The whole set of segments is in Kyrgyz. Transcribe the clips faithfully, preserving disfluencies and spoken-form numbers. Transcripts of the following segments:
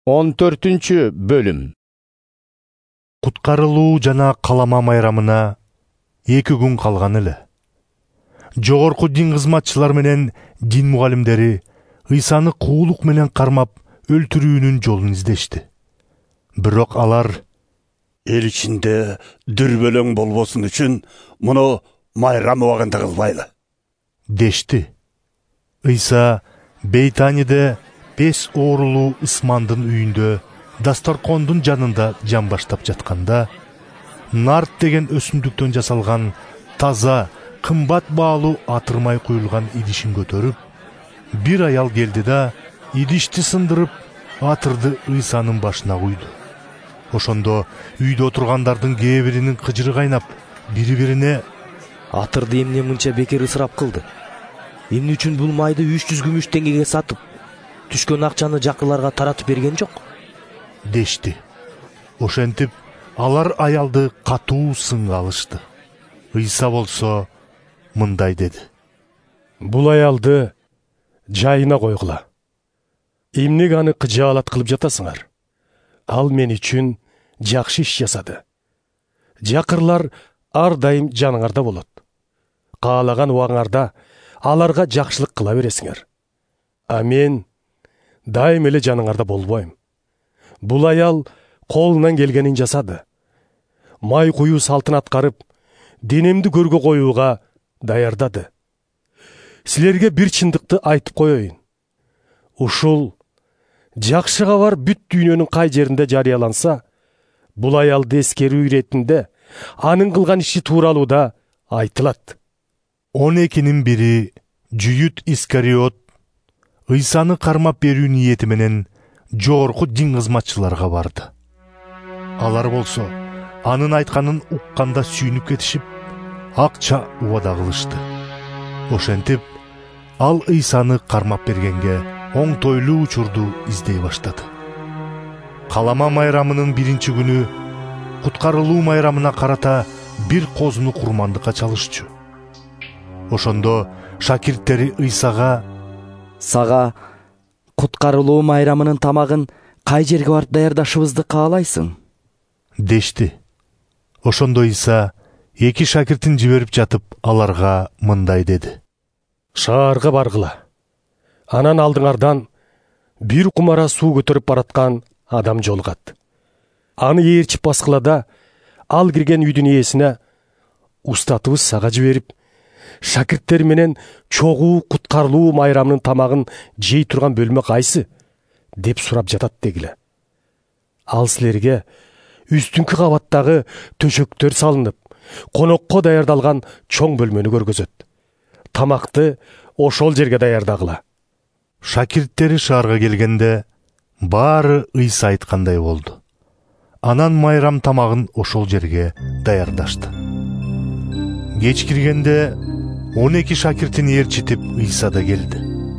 он төртүнчү бөлүм. Куткарылуу жана калама майрамына эки күн калган эле. Жогорку дин кызматчылар менен дин мугалимдери Ыйсаны куулук менен кармап өлтүрүүнүн жолун издешти. Бирок алар эл ичинде дүрбөлөң болбосун үчүн муну майрам убагында кылбайлы дешти. Ыйса Бейтаниде беш оорулуу ысмандын үйүндө дасторкондун жанында жан баштап жатканда, нарт деген өсүмдүктөн жасалган таза, кымбат баалуу атырмай куюлган идишин көтөрүп, бир аял келди да идишти сындырып, атырды Ыйсанын башына куйду. Ошондо үйдө отургандардын кээ биринин кыжыры кайнап, бири-бирине: "Атырды эмне мынча бекер ысырап кылды? Эмне үчүн бул майды үч жүз күмүш теңгеге сатып, түшкөн акчаны жакырларга таратып берген жок?" дешти. Ошентип алар аялды катуу сынга алышты. Ыйса болсо мындай деди: "Бул аялды жайына койгула. Эмнеге аны кыжаалат кылып жатасыңар? Ал мен үчүн жакшы иш жасады. Жакырлар ар дайым жаныңарда болот. Каалаган убагыңарда аларга жакшылык кыла бересиңер. А мен дайым эле жаныңарда болбойм. Бул аял колунан келгенин жасады. Май куюу салтын аткарып, денемди көргө коюуга даярдады. Силерге бир чындыкты айтып коеюн. Ушул жакшы кабар бүт дүйнөнүн кай жеринде жарыяланса, бул аялды эскерүү иретинде анын кылган иши тууралуу да айтылат." он экинин бири, Жүйүт Искариот, Ыйсаны кармап берүү ниети менен жогорку дин кызматчыларга барды. Алар болсо анын айтканын укканда сүйүнүп кетишип, акча убада кылышты. Ошентип ал Ыйсаны кармап бергенге оңтойлуу учурду издей баштады. Калама майрамынын биринчи күнү куткарылуу майрамына карата бир козуну курмандыкка чалышчу. Ошондо шакирттери Ыйсага: "Сага куткарылуу майрамынын тамагын кай жерге барып даярдашыбызды каалайсың?" дешти. Ошондо Ыйса эки шакиртин жиберип жатып аларга мындай деди: "Шаарга баргыла. Анан алдыңардан бир кумара суу көтөрүп бараткан адам жолугат. Аны ээрчип баскылада, ал кирген үйдүн ээсине: 'Устатыбыз сага жиберип, шакирттер менен чогуу куткарылуу майрамынын тамагын жей турган бөлмө кайсы?' деп сурап жатат дегиле. Ал силерге үстүңкү кабаттагы төшөктөр салынып, конокко даярдалган чоң бөлмөнү көргөзөт. Тамакты ошол жерге даярдагыла." Шакирттери шаарга келгенде баары Ыйса айткандай болду. Анан майрам тамагын ошол жерге даярдашты. Кеч киргенде он эки шакиртин ээрчитип Ыйса да келди.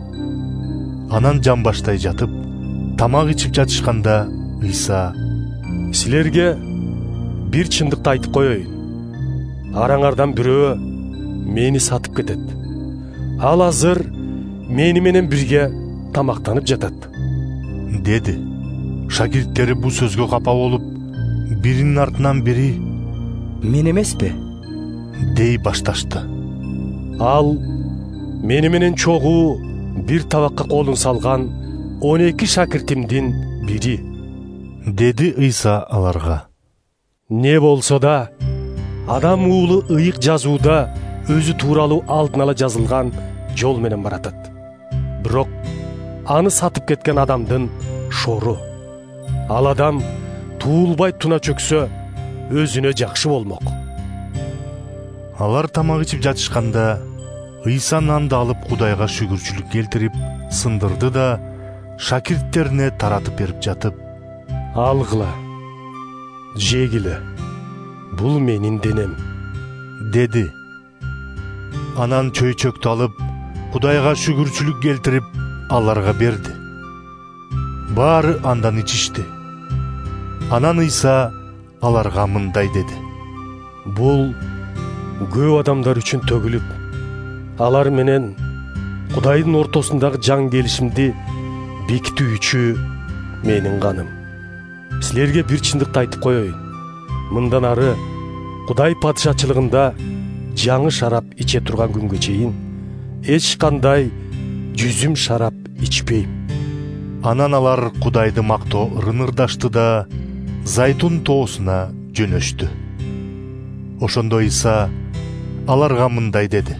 Анан жан баштай жатып, тамак ичип жатышканда Ыйса: "Силерге бир чындыкты айтып коеюн. Араңардан бирөө мени сатып кетет. Ал азыр мени менен бирге тамактанып жатат" деди. Шакирттери бул сөзгө капа болуп, биринин артынан бири: "Мен эмеспи?" дей башташты. "Ал мени менен чогуу бир табакка колун салган он эки шакиртимдин бири" деди Ыйса аларга. "Не болсо да, Адам уулу ыйык жазууда өзү тууралуу алдын ала жазылган жол менен баратат. Бирок аны сатып кеткен адамдын шору. Ал адам туулбай туна чөксө, өзүнө жакшы болмок." Алар тамак ичип жатышканда Ыйса нанды алып Кудайга шүгүрчүлүк келтирип, сындырды да шакирттерине таратып берип жатып: "Алгыла, жегиле. Бул менин денем" деди. Анан чөйчөктү алып Кудайга шүгүрчүлүк келтирип аларга берди. Баары андан ичишти. Анан Ыйса аларга мындай деди: "Бул көп адамдар үчүн төгүлүп, алар менен Кудайдын ортосундагы жаңы келишимди бекитүү үчүн менин каным. Силерге бир чындыкты айтып коеюн. Мындан ары Кудай падышачылыгында жаңы шарап иче турган күнгө чейин эч кандай жүзүм шарап ичпейм. Анан алар Кудайды мактоо ырынырдашты да Зайтун тоосуна жөнөштү. Ошондо Иса аларга мындай деди: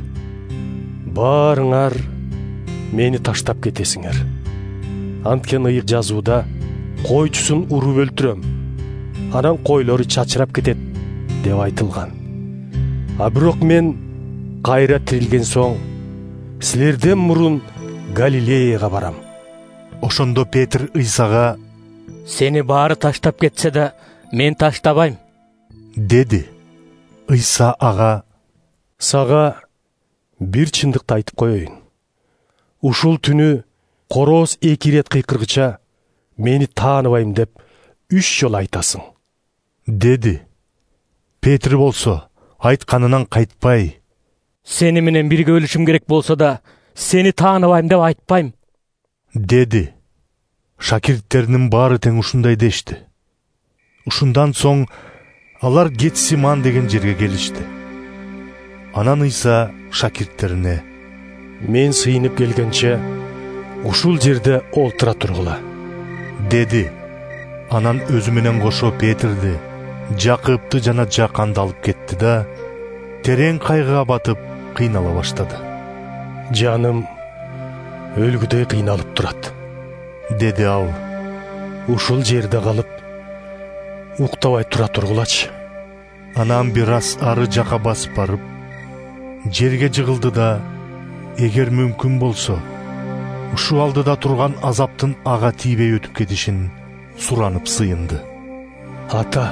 Баарыңар мени таштап кетесиңер. Анткени ыйык жазууда койчусун уруп өлтүрөм, анан койлору чачырап кетет деп айтылган. А бирок мен кайра тирилген соң силерден мурун Галилеяга барам. Ошондо Петр Исага: Сени баары таштап кетсе да мен таштабайм деди. Иса ага: Сага бир чындыкты айтып коеюн. Ушул түнү корооз эки ирет кыйкыргыча мени тааныбайм деп үч жолу айтасың деди. Петр болсо айтканынан кайтпай: Сени менен бирге өлүшүм керек болсо да сени тааныбайм деп айтпайм деди. Шакирттеринин баары тең ушундай дешти. Ушундан соң алар Гетсиман деген жерге келишти. Анан Иса шакирттерине: Мен сыйынып келгенче ушул жерде олтура тургула деди. Анан өзү менен кошо Петрди, Жакыпты жана Жаканды алып кетти да терең кайгыга батып кыйнала баштады. Жаным өлгүдөй кыйналып турат деди ал. Ушул жерде калып уктабай тура тургулачы. Анан бир аз ары жака басып барып жерге жыгылды да, эгер мүмкүн болсо ушул алдыда турган азаптын ага тийбей өтүп кетишин суранып сыйынды. Ата,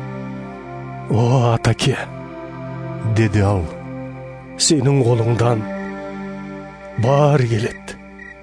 о атаке, деди ал, сенин колуңдан баары келет.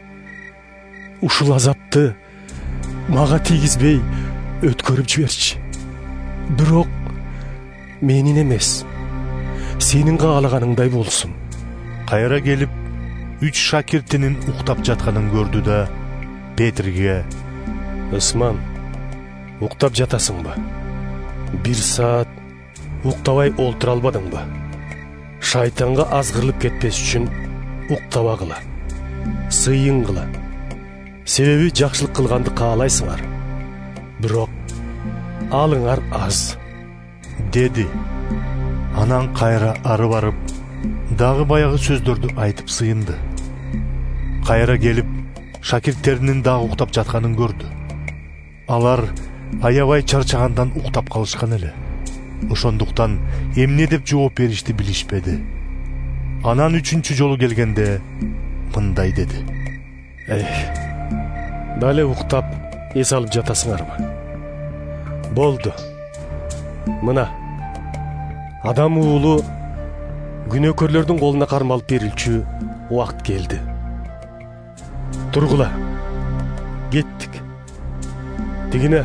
Ушул азапты мага тийгизбей өткөрүп жиберчи. Бирок менин эмес, сенин каалаганыңдай болсун. Кайра келип үч шакиртинин уктап жатканын көрдү да Петрге: Ысман, уктап жатасыңбы? Бир саат уктабай олтура албадыңбы? Шайтанга азгырылып кетпес үчүн уктабагыла, сыйынгыла. Себеби жакшылык кылганды каалайсыңар, бирок алыңар аз деди. Анан кайра ары барып дагы баягы сөздөрдү айтып сыйынды. Кайра келип шакирттеринин дагы уктап жатканын көрдү. Алар аябай чарчагандан уктап калышкан эле. Ошондуктан эмне деп жооп беришти билишпеди. Анан үчүнчү жолу келгенде мындай деди: Эй, дале уктап эс алып жатасыңарбы? Болду. Мына адам уулу күнөөкөрлөрдүн колуна кармалып берилчү убакыт келди. Тургула, кеттик. Тигине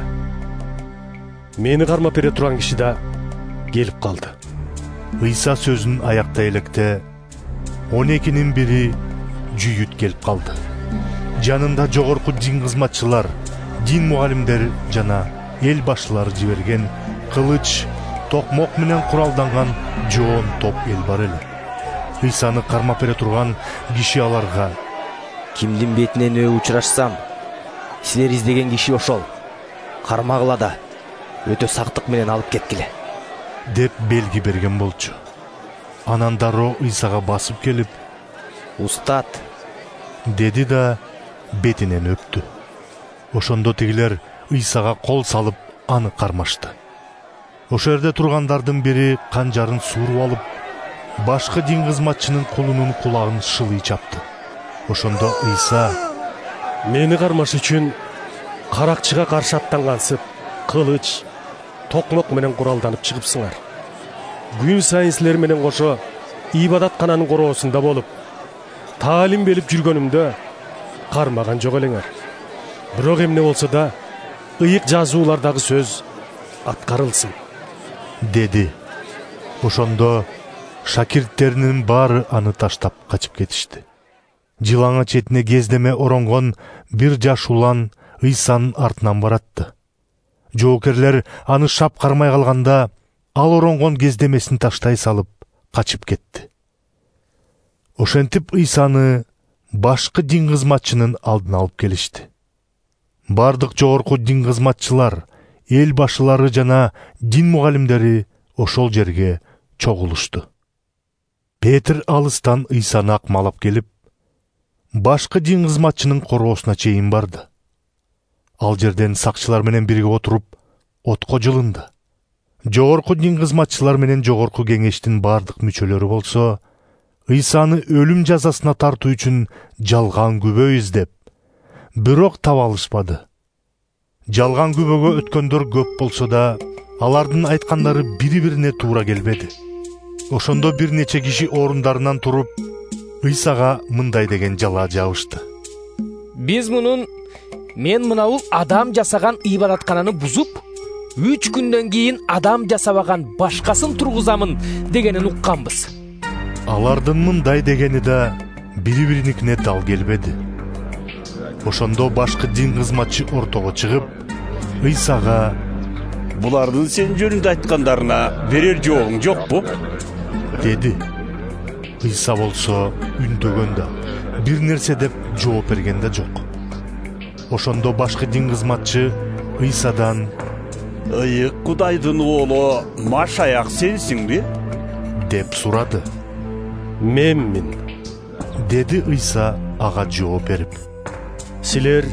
мени кармап бере турган киши да келип калды. Иса сөзүн аяктай электе он экинин бири жүйүт келип калды. Жанында жогорку дин кызматчылар, дин мугалимдери жана эл башчылары жиберген кылыч, токмок менен куралданган жоон топ эл бар эле. Исаны кармап бере турган киши аларга: Кимдин бетинен өө учурашсам, силер издеген киши ошол. Кармагыла да өтө сактык менен алып кеткиле деп белги берген болчу. Анан дароо Исага басып келип: Устат, деди да бетинен өптү. Ошондо тигилер Исага кол салып аны кармашты. Ошо жерде тургандардын бири канжарын сууруп алып, башкы дин кызматчынын кулунун кулагын шылый чапты. Ошондо Иса: Мени кармаш үчүн каракчыга каршы аттангансып, кылыч, токмок менен куралданып чыгыпсыңар. Күн сайын силер менен кошо ибадаткананын короосунда болуп, таалим берип жүргөнүмдө кармаган жок элеңер. Бирок эмне болсо да ыйык жазуулардагы сөз аткарылсын деди. Ошондо шакирттеринин баары аны таштап качып кетишти. Жылаңа четине кездеме оронгон бир жаш улан ыйсанын артынан баратты. Жоокерлер аны шап кармай калганда, ал оронгон кездемесин таштай салып качып кетти. Ошентип ыйсаны башкы дин кызматчынын алдына алып келишти. Бардык жогорку дин кызматчылар, эл башылары жана дин мугалимдери ошол жерге чогулушту. Петр алыстан ыйсаны акмалап келип, башкы дин кызматчынын короосуна чейин барды. Ал жерден сакчылар менен бирге отуруп, отко жылынды. Жогорку дин кызматчылар менен жогорку кеңештин бардык мүчөлөрү болсо, ыйсаны өлүм жазасына тартуу үчүн жалган күбө издеп, бирок таба алышпады. Жалган күбөгө өткөндөр көп болсо да, алардын айткандары бири-бирине туура келбеди. Ошондо бир нече киши орундарынан туруп, ыйсага мындай деген жалаа жабышты. Биз мунун мен мынабул адам жасаган ибадаткананы бузуп, үч күндөн кийин адам жасабаган башкасын тургузамын дегенин укканбыз. Алардын мындай дегени да бири-бириникине дал келбеди. Ошондо башкы дин кызматчы ортого чыгып, ыйсага: Булардын сен жөнүндө айткандарына берер жоогуң жокпу? деди. Ыйса болсо үндөгөн да, бир нерсе деп жооп берген да жок. Ошондо башкы дин кызматчы ыйсадан: Ыйык Кудайдын оолу Машаяк сенсиңби? деп сурады. Менмин, деди ыйса ага жооп берип. силер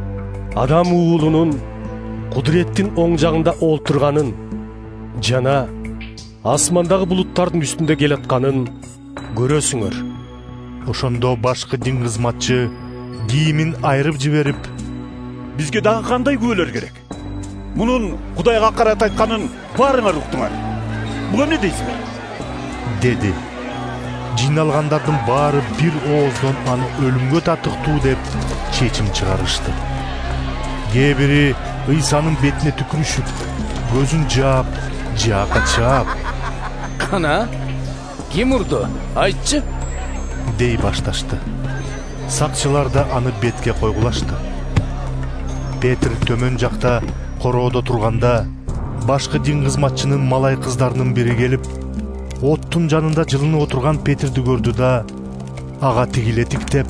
адам уулунун кудуреттин оң жагында олтурганын жана асмандагы булуттардын үстүндө келатканын көрөсүңөр. Ошондо башкы дин кызматчы кийимин айрып жиберип: Бизге дагы кандай күбөлөр керек? Мунун Кудайга карата айтканын баарыңар уктуңар. Бул эмне дейсиңер? деди. Жиналгандардын баары бир ооздон аны өлүмгө татыктуу деп чечим чыгарышты. Кээ бири ыйсанын бетине түкүрүшүп, көзүн жаап, жаакка чаап: Кана, ким урду? Айтчы? дей башташты. Сакчылар да аны бетке койгулашты. Петр төмөн жакта короодо турганда, башкы дин кызматчынын малай кыздарынын бири келип, оттун жанында жылынып отурган Петрди көрдү да, ага тигиле тиктеп: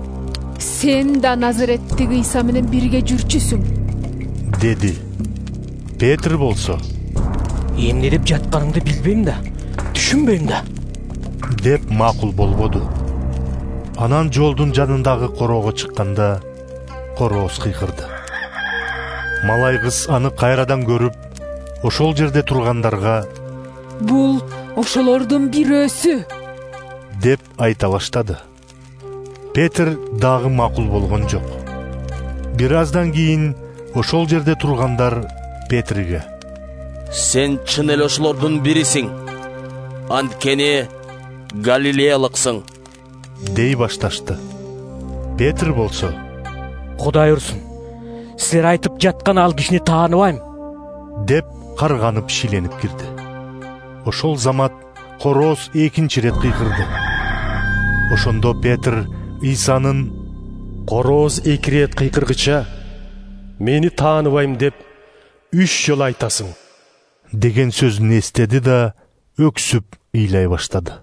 Сен да Назареттеги Ыйса менен бирге жүрчүсүң, деди. Петр болсо: Эмне деп жатканыңды билбейм да, түшүнбөйм да, деп макул болбоду. Анан жолдун жанындагы короого чыкканда, корооз кыйкырды. Малай кыз аны кайрадан көрүп, ошол жерде тургандарга: бул ошолордун бирөөсү, деп айта баштады. Петр дагы макул болгон жок. Бир аздан кийин ошол жерде тургандар Петрге: Сен чын эле ошолордун бирисиң. Анткени Галилеялыксың, дей башташты. Петр болсо: Кудай урсун, силер айтып жаткан ал кишини тааныбайм, деп карганып шиленип кирди. Ошол замат корооз экинчи рет кыйкырды. Ошондо Петр Ыйсанын: Корооз эки рет кыйкыргыча мени тааныбайм деп үч жолу айтасың деген сөзүн эстеди да өксүп ыйлай баштады.